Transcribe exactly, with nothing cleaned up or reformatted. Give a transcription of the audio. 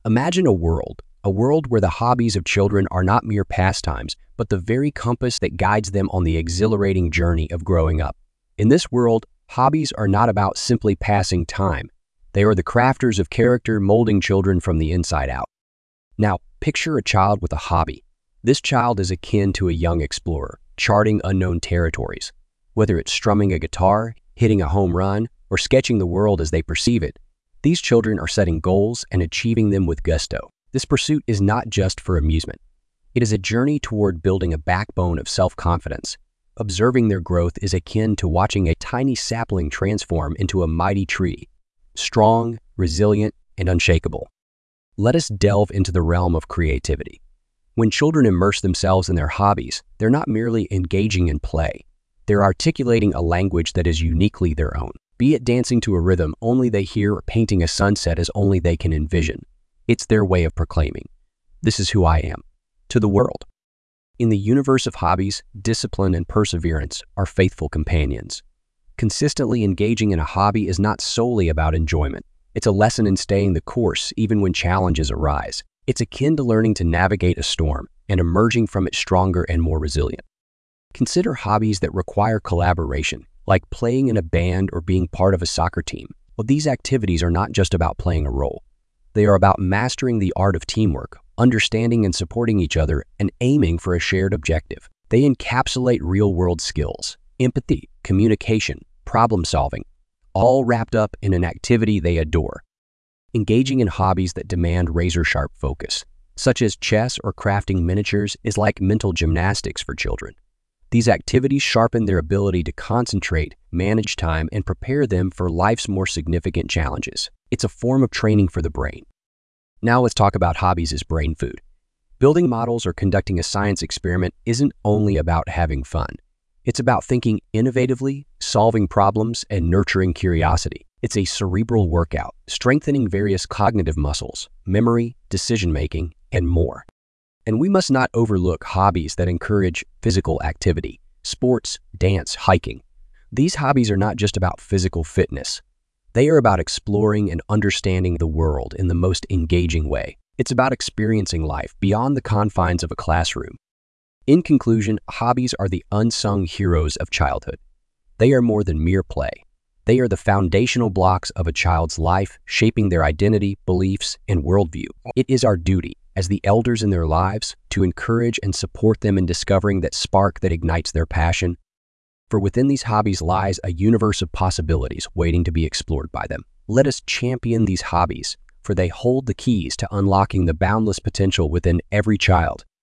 Imagine a world, a world where the hobbies of children are not mere pastimes, but the very compass that guides them on the exhilarating journey of growing up. In this world, hobbies are not about simply passing time. They are the crafters of character, molding children from the inside out. Now, picture a child with a hobby. This child is akin to a young explorer, charting unknown territories. Whether it's strumming a guitar, hitting a home run, or sketching the world as they perceive it, these children are setting goals and achieving them with gusto. This pursuit is not just for amusement. It is a journey toward building a backbone of self-confidence. Observing their growth is akin to watching a tiny sapling transform into a mighty tree, strong, resilient, and unshakable. Let us delve into the realm of creativity. When children immerse themselves in their hobbies, they're not merely engaging in play. They're articulating a language that is uniquely their own. Be it dancing to a rhythm only they hear or painting a sunset as only they can envision. It's their way of proclaiming, "This is who I am," to the world. In the universe of hobbies, discipline and perseverance are faithful companions. Consistently engaging in a hobby is not solely about enjoyment. It's a lesson in staying the course even when challenges arise. It's akin to learning to navigate a storm and emerging from it stronger and more resilient. Consider hobbies that require collaboration, like playing in a band or being part of a soccer team. Well, these activities are not just about playing a role. They are about mastering the art of teamwork, understanding and supporting each other, and aiming for a shared objective. They encapsulate real-world skills, empathy, communication, problem-solving, all wrapped up in an activity they adore. Engaging in hobbies that demand razor-sharp focus, such as chess or crafting miniatures, is like mental gymnastics for children. These activities sharpen their ability to concentrate, manage time, and prepare them for life's more significant challenges. It's a form of training for the brain. Now let's talk about hobbies as brain food. Building models or conducting a science experiment isn't only about having fun. It's about thinking innovatively, solving problems, and nurturing curiosity. It's a cerebral workout, strengthening various cognitive muscles, memory, decision-making, and more. And we must not overlook hobbies that encourage physical activity, sports, dance, hiking. These hobbies are not just about physical fitness. They are about exploring and understanding the world in the most engaging way. It's about experiencing life beyond the confines of a classroom. In conclusion, hobbies are the unsung heroes of childhood. They are more than mere play. They are the foundational blocks of a child's life, shaping their identity, beliefs, and worldview. It is our duty, as the elders in their lives, to encourage and support them in discovering that spark that ignites their passion. For within these hobbies lies a universe of possibilities waiting to be explored by them. Let us champion these hobbies, for they hold the keys to unlocking the boundless potential within every child.